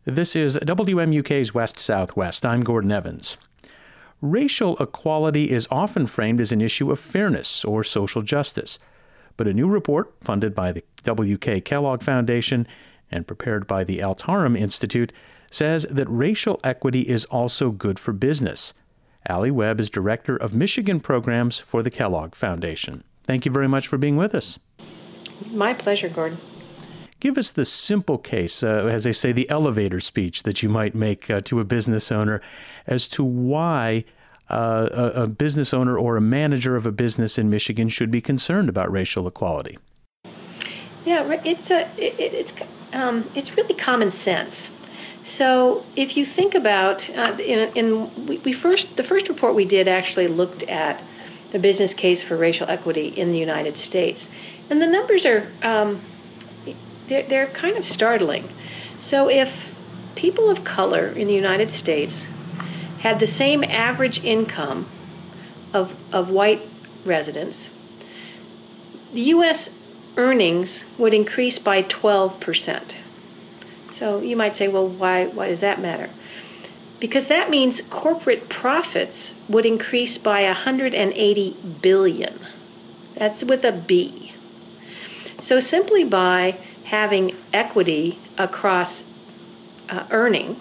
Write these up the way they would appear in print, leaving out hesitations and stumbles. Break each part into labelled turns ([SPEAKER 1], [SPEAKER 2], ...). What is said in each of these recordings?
[SPEAKER 1] This is WMUK's West Southwest. I'm Gordon Evans. Racial equality is often framed as an issue of fairness or social justice. But a new report funded by the W.K. Kellogg Foundation and prepared by the Altarum Institute says that racial equity is also good for business. Allie Webb is Director of Michigan Programs for the Kellogg Foundation. Thank you very much for being with us.
[SPEAKER 2] My pleasure, Gordon.
[SPEAKER 1] Give us the simple case, as they say, the elevator speech that you might make to a business owner as to why a business owner or a manager of a business in Michigan should be concerned about racial equality.
[SPEAKER 2] Yeah, it's really common sense. So if you think about the first report we did actually looked at the business case for racial equity in the United States, and the numbers are they're kind of startling. So if people of color in the United States had the same average income of white residents, the U.S. earnings would increase by 12%. So you might say, well, why does that matter? Because that means corporate profits would increase by $180 billion. That's with a B. So simply by having equity across earning,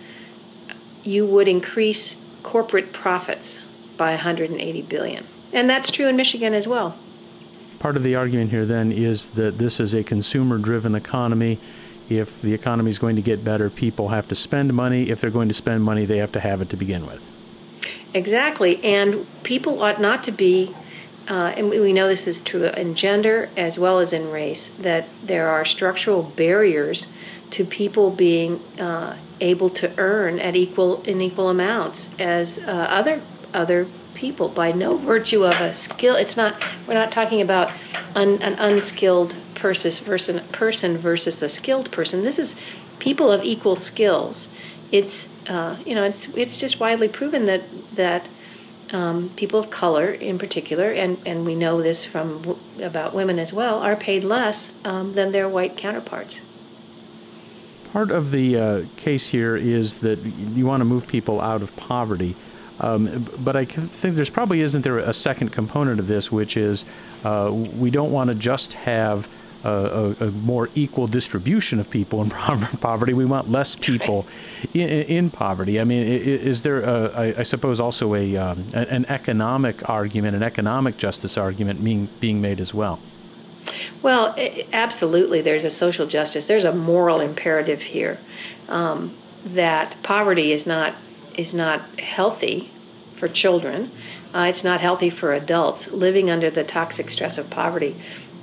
[SPEAKER 2] you would increase corporate profits by $180 billion. And that's true in Michigan as well.
[SPEAKER 1] Part of the argument here then is that this is a consumer-driven economy. If the economy is going to get better, people have to spend money. If they're going to spend money, they have to have it to begin with.
[SPEAKER 2] Exactly. And people ought not to be and we know this is true in gender as well as in race, that there are structural barriers to people being able to earn in equal amounts as other people by no virtue of a skill. We're not talking about an unskilled person versus a skilled person. This is people of equal skills. It's just widely proven that people of color in particular, and we know this about women as well, are paid less than their white counterparts.
[SPEAKER 1] Part of the case here is that you want to move people out of poverty, but I think there's probably isn't there a second component of this, which is we don't want to just have a more equal distribution of people in poverty. We want less people in poverty. I mean, is there, I suppose, also an economic argument, an economic justice argument being made as well?
[SPEAKER 2] Well, absolutely. There's a social justice. There's a moral imperative here that poverty is not healthy for children. It's not healthy for adults. Living under the toxic stress of poverty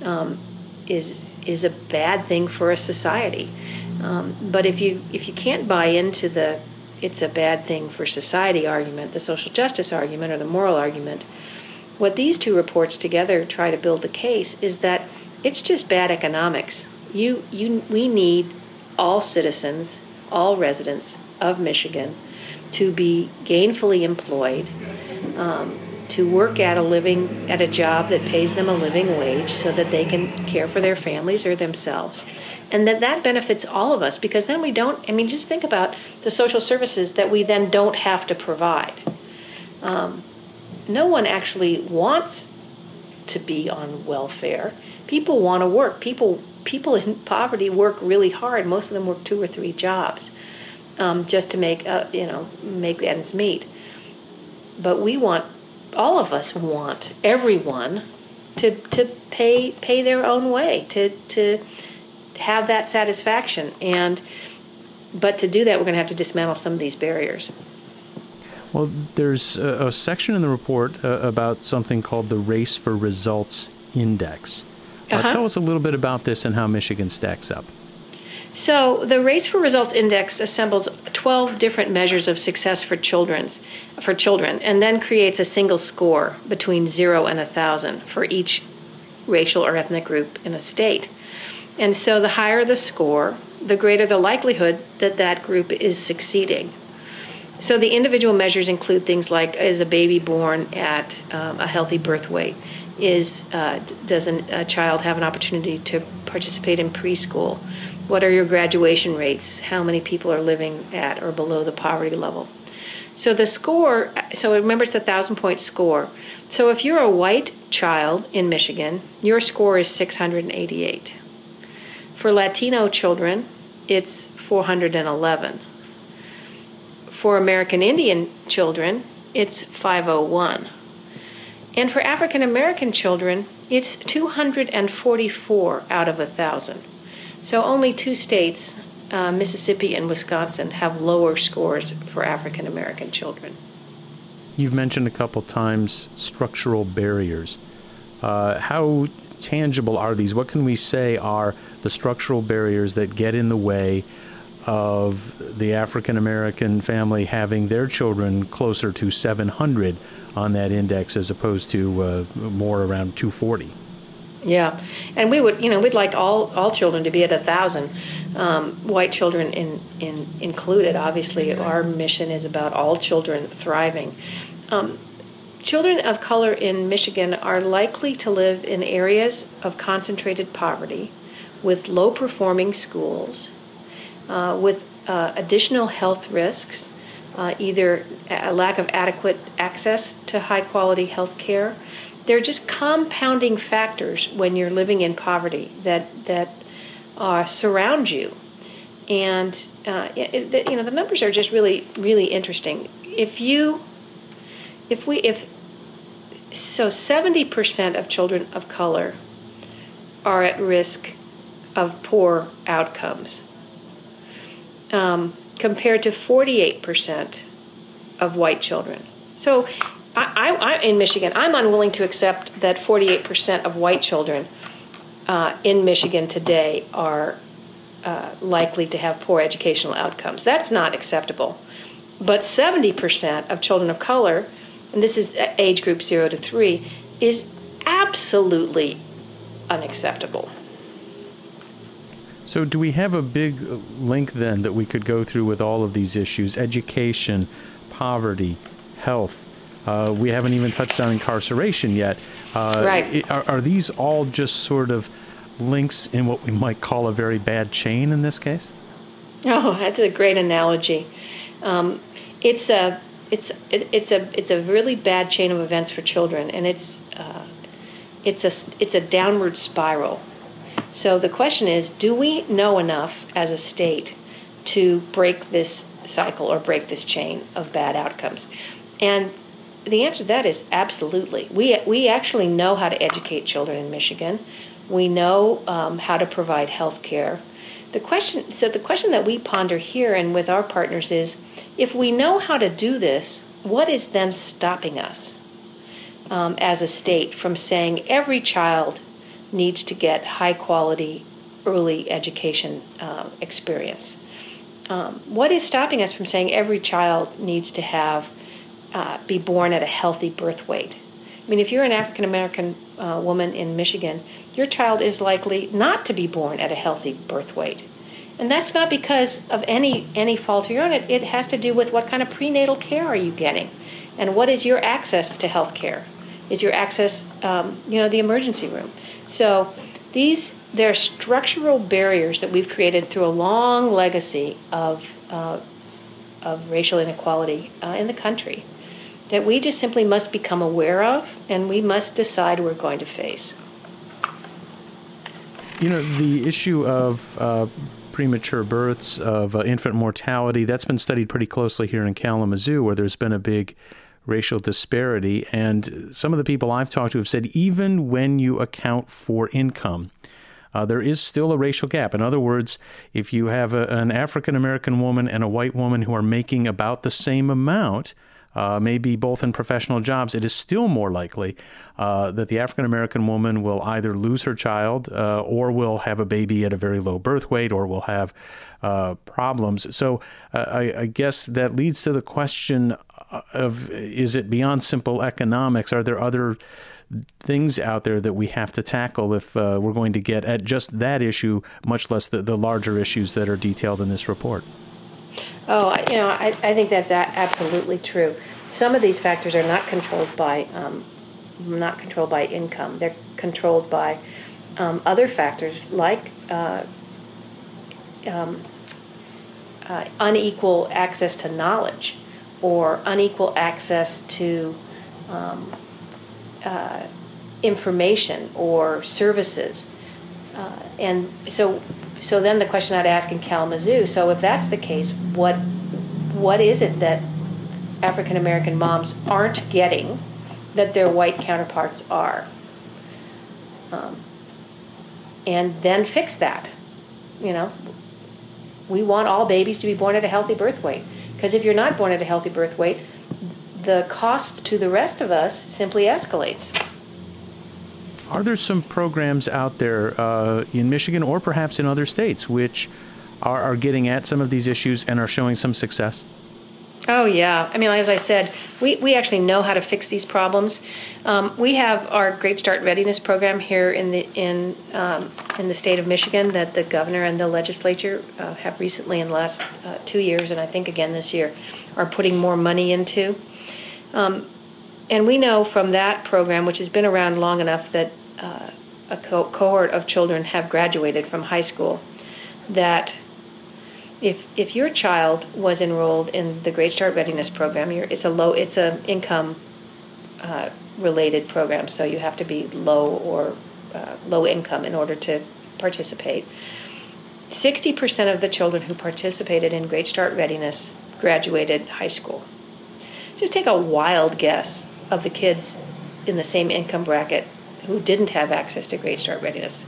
[SPEAKER 2] is a bad thing for a society. But if you can't buy into the it's a bad thing for society argument, the social justice argument or the moral argument, what these two reports together try to build the case is that it's just bad economics. We need all citizens, all residents of Michigan to be gainfully employed, to work at a job that pays them a living wage so that they can care for their families or themselves. And that benefits all of us, because then just think about the social services that we then don't have to provide. No one actually wants to be on welfare. People want to work. People in poverty work really hard. Most of them work 2 or 3 jobs just to make ends meet. But all of us want everyone to pay their own way, to have that satisfaction. But to do that, we're going to have to dismantle some of these barriers.
[SPEAKER 1] Well, there's a section in the report about something called the Race for Results Index. Tell us a little bit about this and how Michigan stacks up.
[SPEAKER 2] So the Race for Results Index assembles 12 different measures of success for children, and then creates a single score between 0 and 1,000 for each racial or ethnic group in a state. And so the higher the score, the greater the likelihood that group is succeeding. So the individual measures include things like, is a baby born at a healthy birth weight? Does a child have an opportunity to participate in preschool? What are your graduation rates? How many people are living at or below the poverty level? So the score, so remember it's a 1,000-point score. So if you're a white child in Michigan, your score is 688. For Latino children, it's 411. For American Indian children, it's 501. And for African American children, it's 244 out of 1,000. So only 2 states, Mississippi and Wisconsin, have lower scores for African American children.
[SPEAKER 1] You've mentioned a couple times structural barriers. How tangible are these? What can we say are the structural barriers that get in the way of the African American family having their children closer to 700 on that index as opposed to more around 240?
[SPEAKER 2] Yeah, and we would, we'd like all children to be at 1,000, white children included. Obviously, our mission is about all children thriving. Children of color in Michigan are likely to live in areas of concentrated poverty with low-performing schools, with additional health risks, either a lack of adequate access to high-quality health care. They're just compounding factors when you're living in poverty that surround you, and the numbers are just really, really interesting. So 70% of children of color are at risk of poor outcomes, compared to 48% of white children. So I in Michigan, I'm unwilling to accept that 48% of white children in Michigan today are likely to have poor educational outcomes. That's not acceptable. But 70% of children of color, and this is age group 0 to 3, is absolutely unacceptable.
[SPEAKER 1] So do we have a big link then that we could go through with all of these issues? Education, poverty, health. We haven't even touched on incarceration yet.
[SPEAKER 2] Right.
[SPEAKER 1] Are these all just sort of links in what we might call a very bad chain in this case?
[SPEAKER 2] Oh, that's a great analogy. It's a really bad chain of events for children, and it's a downward spiral. So the question is, do we know enough as a state to break this cycle or break this chain of bad outcomes? And the answer to that is absolutely. We actually know how to educate children in Michigan. We know how to provide health care. The question that we ponder here and with our partners is, if we know how to do this, what is then stopping us as a state from saying every child needs to get high-quality early education experience? What is stopping us from saying every child needs to be born at a healthy birth weight? I mean, if you're an African-American woman in Michigan, your child is likely not to be born at a healthy birth weight. And that's not because of any fault of your own. It has to do with what kind of prenatal care are you getting, and what is your access to health care? Is your access, the emergency room? So there are structural barriers that we've created through a long legacy of racial inequality in the country that we just simply must become aware of, and we must decide we're going to face.
[SPEAKER 1] The issue of premature births, of infant mortality, that's been studied pretty closely here in Kalamazoo, where there's been a big racial disparity. And some of the people I've talked to have said even when you account for income, there is still a racial gap. In other words, if you have an African-American woman and a white woman who are making about the same amount, maybe both in professional jobs, it is still more likely that the African-American woman will either lose her child or will have a baby at a very low birth weight or will have problems. So I guess that leads to the question of, is it beyond simple economics? Are there other things out there that we have to tackle if we're going to get at just that issue, much less the larger issues that are detailed in this report?
[SPEAKER 2] Oh, I think that's absolutely true. Some of these factors are not controlled by income. They're controlled by other factors like unequal access to knowledge or unequal access to information or services. And so then the question I'd ask in Kalamazoo, so if that's the case, what is it that African American moms aren't getting that their white counterparts are? And then fix that. We want all babies to be born at a healthy birth weight. Because if you're not born at a healthy birth weight, the cost to the rest of us simply escalates.
[SPEAKER 1] Are there some programs out there in Michigan or perhaps in other states which are getting at some of these issues and are showing some success?
[SPEAKER 2] Oh, yeah. I mean, as I said, we actually know how to fix these problems. We have our Great Start Readiness program here in the state of Michigan that the governor and the legislature have recently in the last 2 years, and I think again this year, are putting more money into. And we know from that program, which has been around long enough that a cohort of children have graduated from high school, that if your child was enrolled in the Great Start Readiness program, it's a income related program, so you have to be low income in order to participate. 60% of the children who participated in Great Start Readiness graduated high school. Just take a wild guess of the kids in the same income bracket who didn't have access to Great Start Readiness.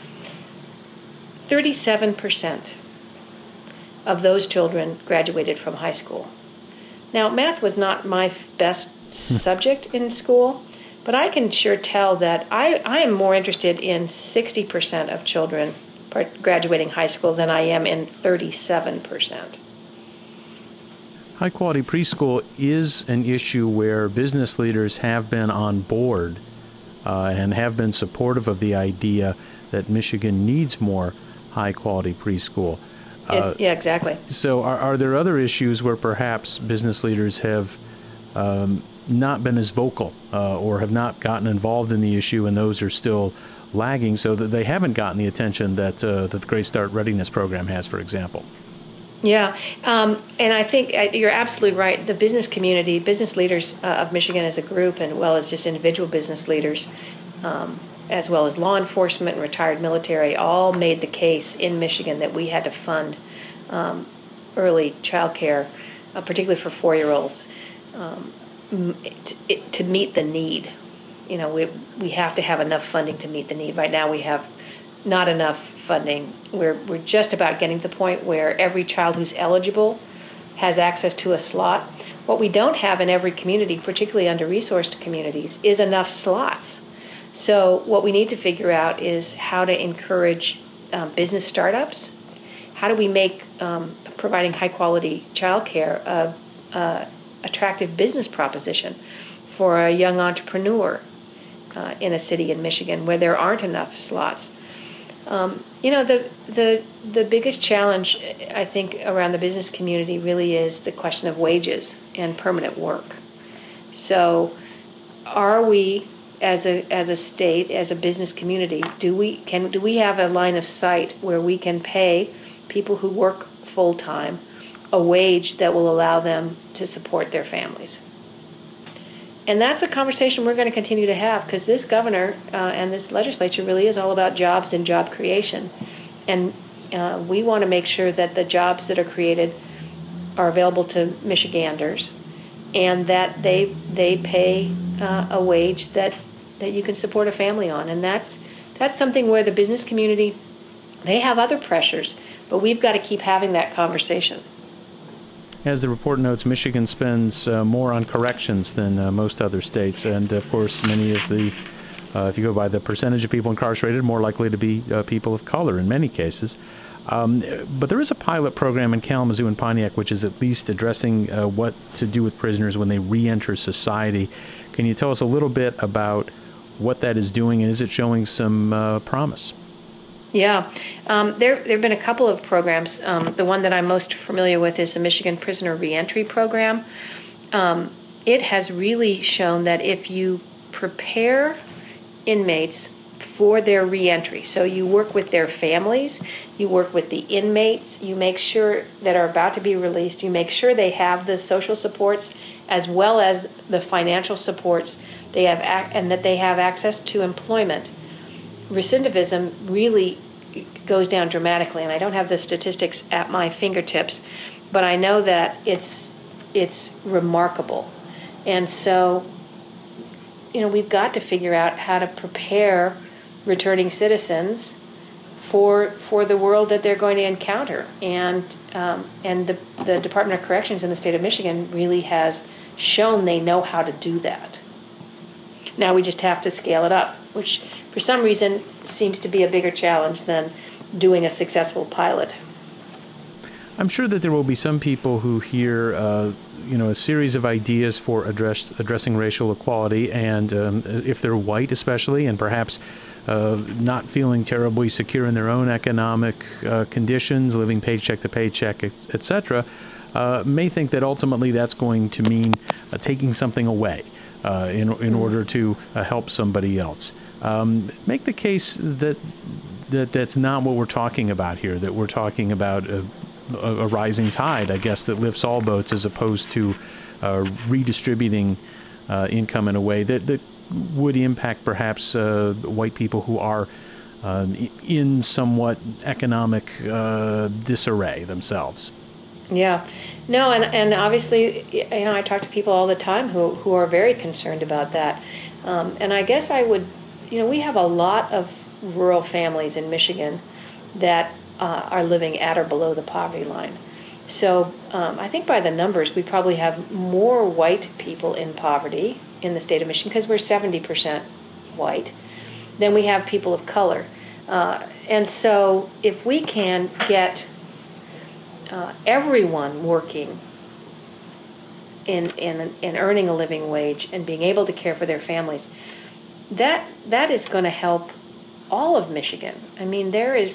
[SPEAKER 2] 37% of those children graduated from high school. Now, math was not my best subject in school, but I can sure tell that I am more interested in 60% of children graduating high school than I am in 37%.
[SPEAKER 1] High-quality preschool is an issue where business leaders have been on board and have been supportive of the idea that Michigan needs more high-quality preschool.
[SPEAKER 2] Yeah, exactly.
[SPEAKER 1] So are there other issues where perhaps business leaders have not been as vocal or have not gotten involved in the issue, and those are still lagging so that they haven't gotten the attention that the Great Start Readiness program has, for example?
[SPEAKER 2] Yeah, and I think you're absolutely right. The business community, business leaders of Michigan as a group, and well as just individual business leaders, as well as law enforcement and retired military, all made the case in Michigan that we had to fund early child care, particularly for 4-year-olds, to meet the need. We have to have enough funding to meet the need. Right now we have not enough funding. We're just about getting to the point where every child who's eligible has access to a slot. What we don't have in every community, particularly under-resourced communities, is enough slots. So what we need to figure out is how to encourage business startups. How do we make providing high-quality childcare a attractive business proposition for a young entrepreneur in a city in Michigan where there aren't enough slots? The biggest challenge, I think, around the business community really is the question of wages and permanent work. So are we, as a state, as a business community, do we have a line of sight where we can pay people who work full-time a wage that will allow them to support their families? And that's a conversation we're going to continue to have, because this governor and this legislature really is all about jobs and job creation. And we want to make sure that the jobs that are created are available to Michiganders, and that they pay a wage that you can support a family on. And that's something where the business community, they have other pressures, but we've got to keep having that conversation.
[SPEAKER 1] As the report notes, Michigan spends more on corrections than most other states. And, of course, many of the, if you go by the percentage of people incarcerated, more likely to be people of color in many cases. But there is a pilot program in Kalamazoo and Pontiac which is at least addressing what to do with prisoners when they re-enter society. Can you tell us a little bit about what that is doing, and is it showing some promise?
[SPEAKER 2] Yeah, there have been a couple of programs. The one that I'm most familiar with is the Michigan Prisoner Reentry Program. It has really shown that if you prepare inmates for their reentry. So you work with their families, you work with the inmates, you make sure that are about to be released, you make sure they have the social supports as well as the financial supports they have, and that they have access to employment. Recidivism really goes down dramatically, and I don't have the statistics at my fingertips, but I know that it's remarkable. And so, we've got to figure out how to prepare returning citizens for the world that they're going to encounter. And the Department of Corrections in the state of Michigan really has shown they know how to do that. Now we just have to scale it up, which for some reason seems to be a bigger challenge than doing a successful pilot.
[SPEAKER 1] I'm sure that there will be some people who hear, a series of ideas for addressing racial equality, and if they're white especially, and perhaps not feeling terribly secure in their own economic conditions, living paycheck to paycheck, etc., may think that ultimately that's going to mean taking something away in order to help somebody else. Make the case that that's not what we're talking about here, that we're talking about a rising tide, I guess, that lifts all boats, as opposed to redistributing income in a way that would impact perhaps white people who are in somewhat economic disarray themselves.
[SPEAKER 2] Yeah. No, and obviously, I talk to people all the time who are very concerned about that. And I guess I would, we have a lot of rural families in Michigan that are living at or below the poverty line. So I think by the numbers, we probably have more white people in poverty in the state of Michigan, because we're 70% white, than we have people of color. And so if we can get everyone working in earning a living wage and being able to care for their families, that is going to help all of Michigan. I mean,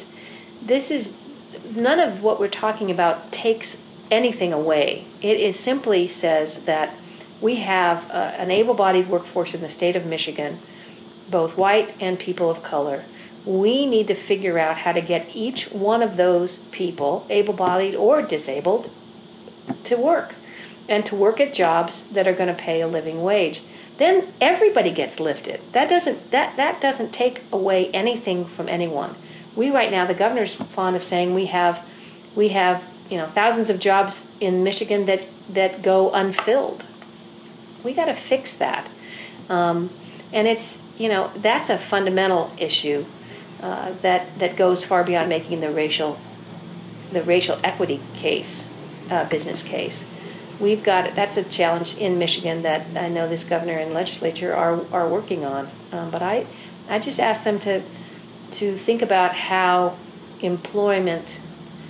[SPEAKER 2] none of what we're talking about takes anything away. It simply says that we have an able-bodied workforce in the state of Michigan, both white and people of color. We need to figure out how to get each one of those people, able-bodied or disabled, to work, and to work at jobs that are going to pay a living wage. Then everybody gets lifted. That doesn't take away anything from anyone. We right now, the governor's fond of saying we have thousands of jobs in Michigan that go unfilled. We got to fix that, and it's that's a fundamental issue that goes far beyond making the racial equity case, business case. That's a challenge in Michigan that I know this governor and legislature are working on. But I just ask them to think about how employment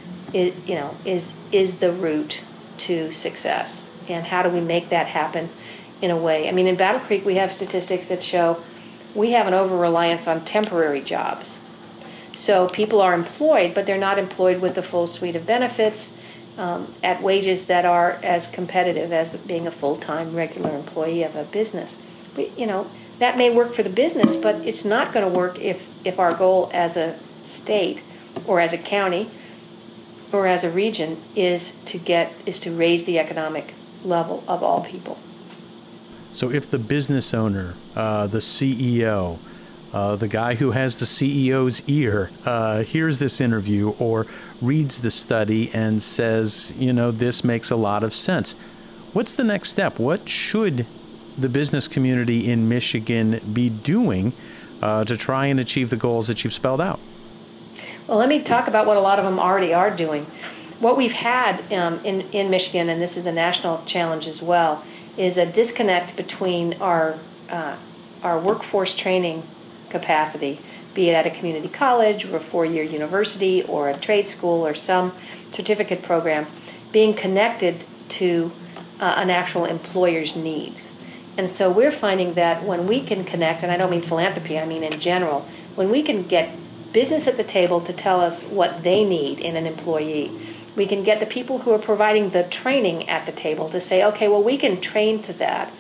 [SPEAKER 2] is the route to success, and how do we make that happen in a way. I mean, in Battle Creek, we have statistics that show we have an over-reliance on temporary jobs. So people are employed, but they're not employed with the full suite of benefits at wages that are as competitive as being a full-time regular employee of a business. That may work for the business, but it's not going to work if our goal as a state or as a county or as a region is to raise the economic level of all people.
[SPEAKER 1] So if the business owner, the CEO, the guy who has the CEO's ear, hears this interview or reads the study and says, this makes a lot of sense, what's the next step? What should the business community in Michigan be doing to try and achieve the goals that you've spelled out?
[SPEAKER 2] Well, let me talk about what a lot of them already are doing. What we've had in Michigan, and this is a national challenge as well, is a disconnect between our workforce training capacity, be it at a community college or a 4-year university or a trade school or some certificate program, being connected to an actual employer's needs. And so we're finding that when we can connect, and I don't mean philanthropy, I mean in general, when we can get business at the table to tell us what they need in an employee, we can get the people who are providing the training at the table to say, okay, well, we can train to that.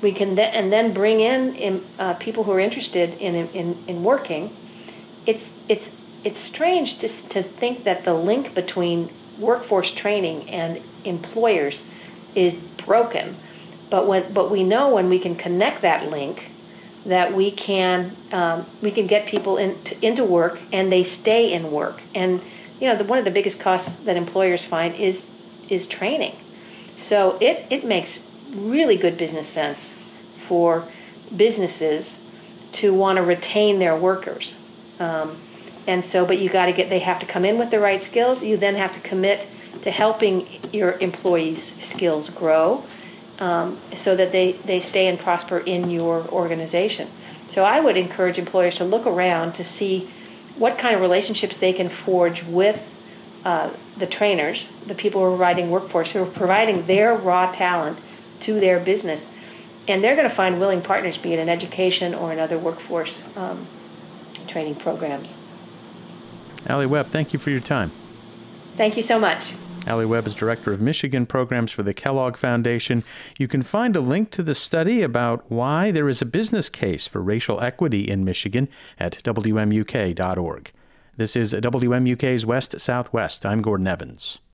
[SPEAKER 2] we can and then bring in people who are interested in working. It's strange to think that the link between workforce training and employers is broken, but we know when we can connect that link, that we can get people into work and they stay in work. And one of the biggest costs that employers find is training. So it makes really good business sense for businesses to want to retain their workers. But they have to come in with the right skills. You then have to commit to helping your employees' skills grow, so that they stay and prosper in your organization. So I would encourage employers to look around to see what kind of relationships they can forge with the trainers, the people who are providing workforce, who are providing their raw talent to their business. And they're going to find willing partners, be it in education or in other workforce training programs.
[SPEAKER 1] Allie Webb, thank you for your time.
[SPEAKER 2] Thank you so much.
[SPEAKER 1] Allie Webb is Director of Michigan Programs for the Kellogg Foundation. You can find a link to the study about why there is a business case for racial equity in Michigan at WMUK.org. This is WMUK's West Southwest. I'm Gordon Evans.